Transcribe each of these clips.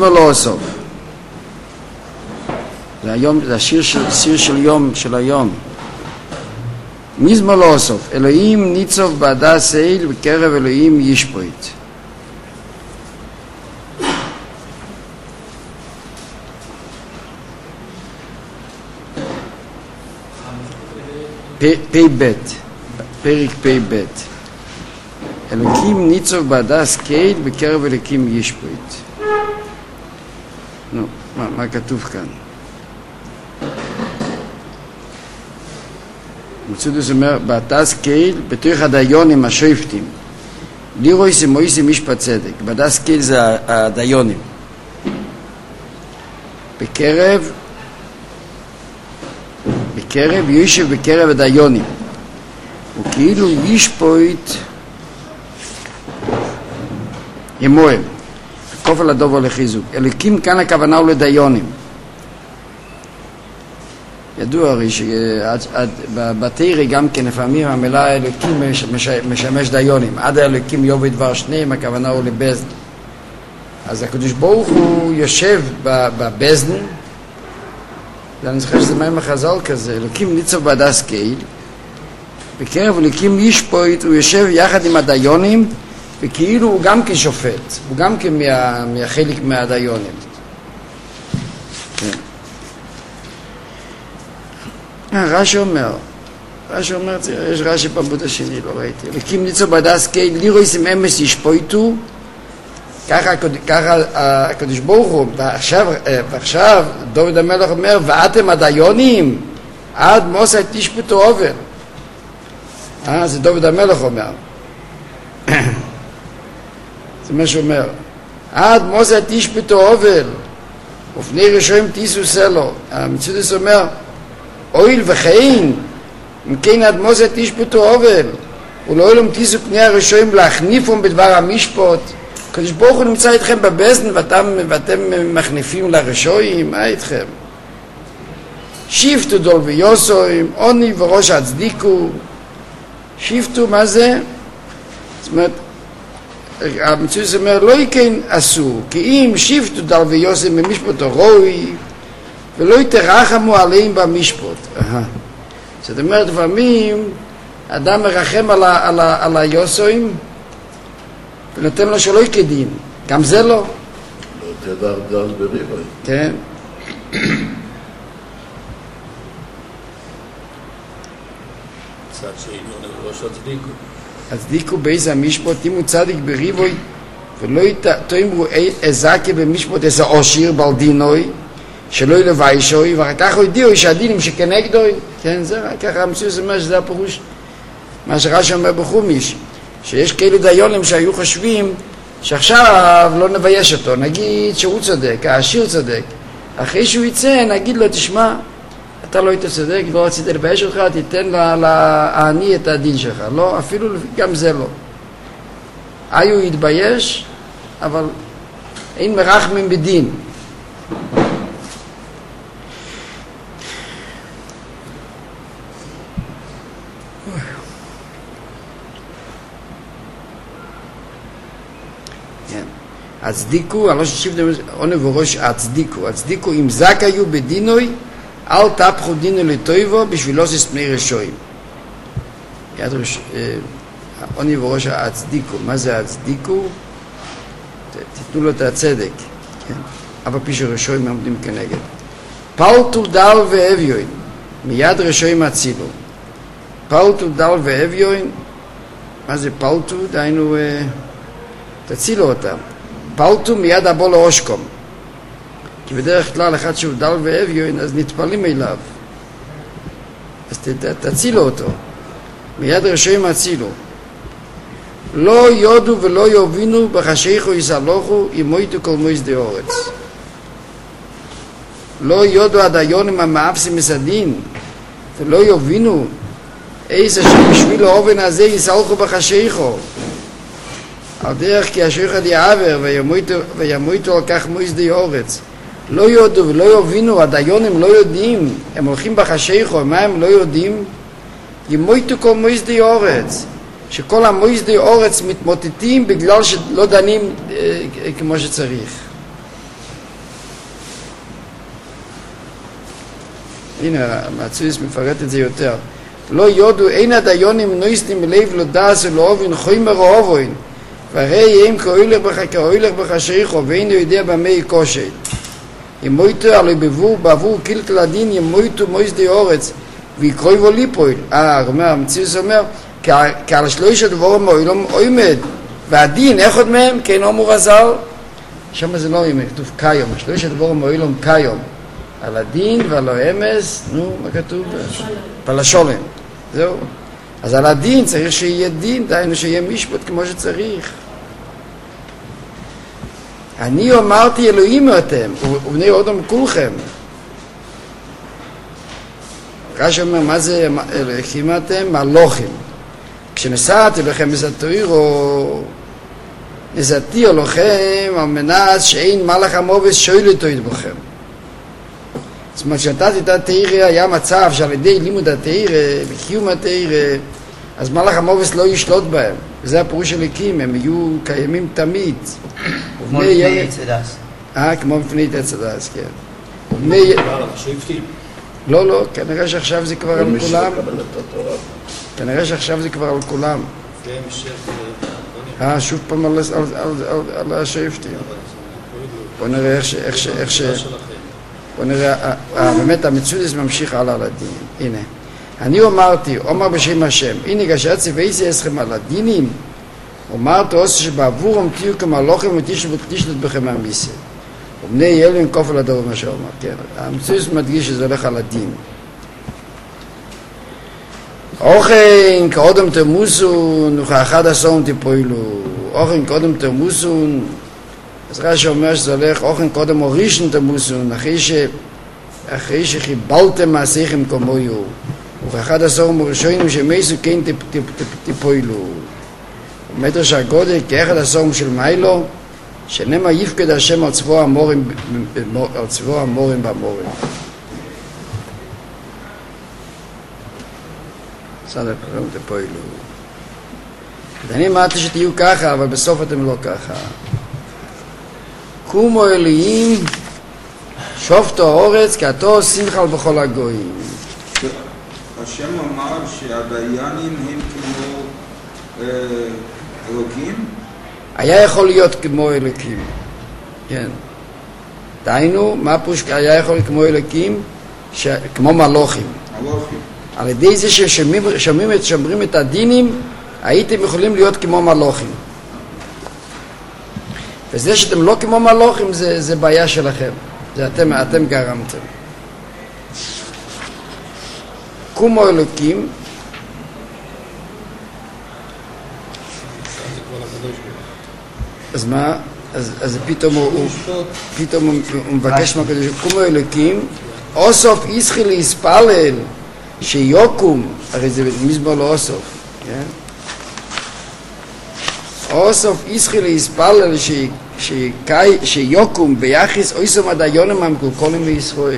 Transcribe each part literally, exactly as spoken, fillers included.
מזמור לא אוסוף. זה היום, זה השיר של, שיר של יום, של היום. מזמור לא אוסוף. אלוהים ניצוב בהדס אל בקרב אלוהים ישפוט. פי בית, פרק פי בית. אלוקים ניצוב בהדס קהל בקרב אלוקים ישפוט. נו, מה, מה כתוב כאן? מצודוס אומר, בהדס קהל בתוך הדיונים השופטים. לירוי סמויסי משפט צדק. בהדס קהל זה הדיונים. בקרב בקרב יושב בקרב הדיונים. וכאילו ישפוט ימוהם. כופל הדובר לחיזוק. אלוקים כאן הכוונה הוא לדיונים. ידוע הרי שבתירי גם כן לפעמים המילה אלוקים משמש דיונים. עד האלוקים יובד דבר שניהם, הכוונה הוא לבזן. אז הקדוש ברוך הוא יושב בבזן, ואני זוכר שזה מים החז"ל כזה, אלוקים ניצוב בהדס קהל, בקרב אלוקים ישפוט, הוא יושב יחד עם הדיונים, וכאילו הוא גם כשופט, הוא גם כחלק מהדיונים. רש"י אומר, רש"י אומר, יש רש"י בעמוד השני, לא ראיתי, אלוקים ניצוב בהדס קהל, לירויסים אמס ישפוטו, ככה הקדוש ברוך הוא, ועכשיו דוד המלך אומר, ואתם הדיונים, עד מוסא תשפטו עובר. אה, זה דוד המלך אומר. זה מה שאומר. עד מוסא תשפטו עובר, ופני ראשונים תיסו סלו. המצודס אומר, אויל וכן, אם כן עד מוסא תשפטו עובר, ולא אילום תיסו פני הראשונים להחניפום בדבר המשפט, הקדוש ברוך הוא נמצא איתכם בבזן ואתם, ואתם מחניפים לרשועים, מה איתכם? שיפטו דול ויוסוים, עוני וראש הצדיקו. שיפטו, מה זה? זאת אומרת, המצוי זאת אומרת, לא יקן עשו, כי אם שיפטו דול ויוסוים במשפט הרוי, ולא יתרחמו עליהם במשפט. זאת אומרת, לפעמים, אדם מרחם על, ה, על, ה, על היוסוים, ונותן לו שלא יקדים. גם זה לא. לא תדע דל בריבוי. כן. צד שאינו ראש הצדיקו. הצדיקו באיזה המשפט, אם הוא צדיק בריבוי, ולא תאמרו אזקה במשפט איזה עושיר בלדינוי, שלא ילווי שוי, ואחר כך הוא ידיעו שהדינים שכנגדוי. כן, זה ככה המציאות אומר שזה הפירוש, מה שרש"י אומר בחומיש. שיש כאלה דיונים שהיו חושבים שעכשיו לא נבייש אותו, נגיד שהוא צודק, העשיר צודק. אחרי שהוא יצא נגיד לו, תשמע, אתה לא היית צודק, לא רצית לבייש אותך, תיתן לעני את הדין שלך. לא, אפילו גם זה לא. היו יתבייש, אבל אין מרחמים בדין. הצדיקו, אני לא ששיב דם, עונה וראש הצדיקו, הצדיקו אם זק היו בדינוי, אל תפחו דינו לטויבו בשביל לא סספני רשועים. יד ראש, עונה וראש הצדיקו, מה זה הצדיקו? תתנו לו את הצדק, כן? אבל פי שרשועים עומדים כנגד. פלטו דל ואביון, מיד רשועים הצילו. פלטו דל ואביון, מה זה פלטו? דיינו, תצילו אותם. פלטו מיד הבוא לאושקום, כי בדרך כלל אחד שהוא דל ואביון אז נטפלים אליו, אז ת, תצילו אותו. מיד רשועים הצילו. לא יודו ולא יובינו בחשיכו יסלוחו ימויתו כל מויס די אורץ. לא יודו הדיונים המאפסים מסדין ולא יובינו איזה שבשביל האובן הזה יסלחו בחשיכו על דרך כי השייך די עבר וימויתו על כך מויס די אורץ. לא יודו ולא יובינו, הדיונים לא יודעים, הם הולכים בחשיכו, מה הם לא יודעים? ימויתו כל מויס די אורץ, שכל המויס די אורץ מתמוטטים בגלל שלא דנים אה, כמו שצריך. הנה, המצויס מפרט את זה יותר. לא יודו, אין הדיונים נויסטים לב לא דס ולא אובין חוימר או אובוין. והרי אם כאוילך בך כאוילך בך שריחו ואין יודע במי קושי. ימויתו עלי בבור בעבור קלקל הדין ימויתו מויס די אורץ ויקרוי בו ליפויל. אה, אומר, המצויס אומר, כעל שלוש הדבורים אוילום עומד. והדין, איך עוד מהם? כן אומר הזל. שם זה לא אומר, כתוב קיום. שלוש הדבורים אוילום קיום. על הדין ועל האמס, נו, מה כתוב? פלשולם. זהו. אז על הדין צריך שיהיה דין, דיינו שיהיה משפט כמו שצריך. אני אמרתי אלוהים אתם, ובני אדם כולכם. רש"י אומר, מה זה אלוהים אתם? מלוכים. כשנסעתי לכם מסתוירו, נסעתי לכם על מנת שאין מלאך המובס שואל אותו בכם. זאת אומרת, כשנתתי את התאירה, היה מצב שעל ידי לימוד התאירה, וקיום התאירה, אז מלאך המובס לא ישלוט בהם. וזה הפירוש של הקים, הם יהיו קיימים תמיד. כמו לפני יצדס. אה, כמו לפני יצדס, כן. כבר על השופטים. לא, לא, כנראה שעכשיו זה כבר על כולם. כנראה שעכשיו זה כבר על כולם. אה, שוב פעם על השופטים. בוא נראה איך ש... בוא נראה, באמת המצודס ממשיך הלאה על הדין. הנה. אני אמרתי, אומר בשם השם, הנה גשת ציוויתי אסכם על הדינים, אמרת עושה שבעבורם תהיו כמלוכים ותשלט בכם המיסה. ובני ילין כופל הדבר מה שאומר, כן. המצודס מדגיש שזה הולך על הדין. אוכן כאודם תרמוסון וכאחד עשום תפוילו. אוכן כאודם תרמוסון, אז רש"י אומר שזה הולך אוכן קודם הורישן תמוסון, אחרי ש... אחרי שחיבלתם מעשיכם כמויו. וכאחד עשור מורשוינים שמייסו כן תפוילו. ומדרש הגודל כאחד עשור של מיילו, שנמה יפקד השם על צבוע המורים, על צבוע המורים במורים. בסדר, פרום תפוילו. אני אמרתי שתהיו ככה, אבל בסוף אתם לא ככה. קומו אלוהים שופטו אורץ כעתו שמחל בכל הגויים. השם אמר שהדיינים הם כמו אלוקים? היה יכול להיות כמו אלוקים, כן. דיינו, מה פוש היה יכול להיות כמו אלוקים? ש... כמו מלוכים. מלוכים. על ידי זה ששומעים את, שומרים את הדינים, הייתם יכולים להיות כמו מלוכים. וזה שאתם לא כמו מלוכים זה, זה בעיה שלכם. זה אתם, אתם גרמתם. קומו אלוקים, אז מה? אז, אז פתאום הוא, הוא, פתאום הוא, הוא מבקש מהקדוש, קומו אלוקים, אוסוף ישחי להספלל, שיוקום, הרי זה מזמור לא אוסוף, כן? אוסוף ישחי להספלל, שיוקום ביחס אויסום הדיונים המקולקולים בישראל.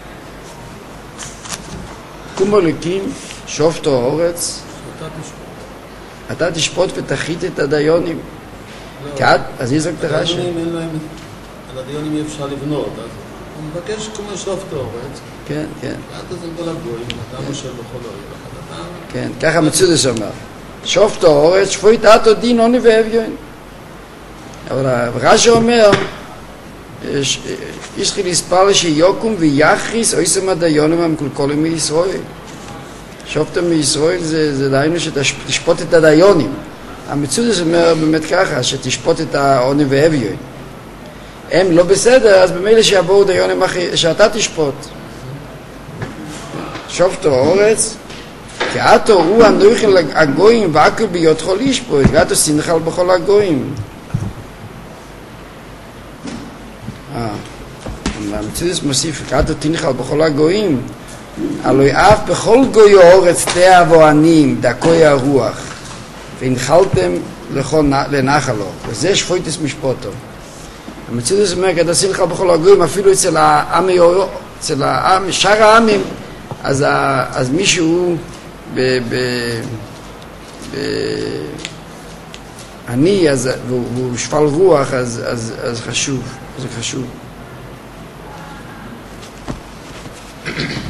קומו אלוקים, שופטו אורץ, אתה תשפוט ותחית את הדיונים. אז יזרק את הרש"י. על הדיונים אי אפשר לבנות, אז הוא מבקש כמו שופטו אורץ. כן, כן. ואתה זה כל הגויים, אתה משה בכל אוהב. כן, ככה מצודס אומר. שופטו אורץ, שפוט אתו דין עוני ואביון. אבל הרש"י אומר, יש לי להספלל שיוקום ויחריס אויסום הדיונים המקולקלים מישראל. שופטם מישראל זה דהיינו שתשפוט את הדיונים. המצודס אומר באמת ככה, שתשפוט את העוני ואביון. הם לא בסדר, אז במילא שיבואו דיונים אחרים, שאתה תשפוט. שופטו אורץ, כי אתו הוא הנויכל הגויים ועקל ביותחו לשפוט, ואתו סנחל בכל הגויים. המצודס מוסיף, כי אתו תנחל בכל הגויים, הלוי אף בכל גוי אורץ תאב או עניים, דקוי הרוח, והנחלתם לנחלו, וזה שפויטס משפוטו. המצודס אומר, כי אתה סנחל בכל הגויים, אפילו אצל העמי, אצל העם, שאר העמים, אז, אז מישהו ב... ב... ב... אני, אז, והוא, והוא שפל רוח, אז, אז, אז חשוב, זה חשוב.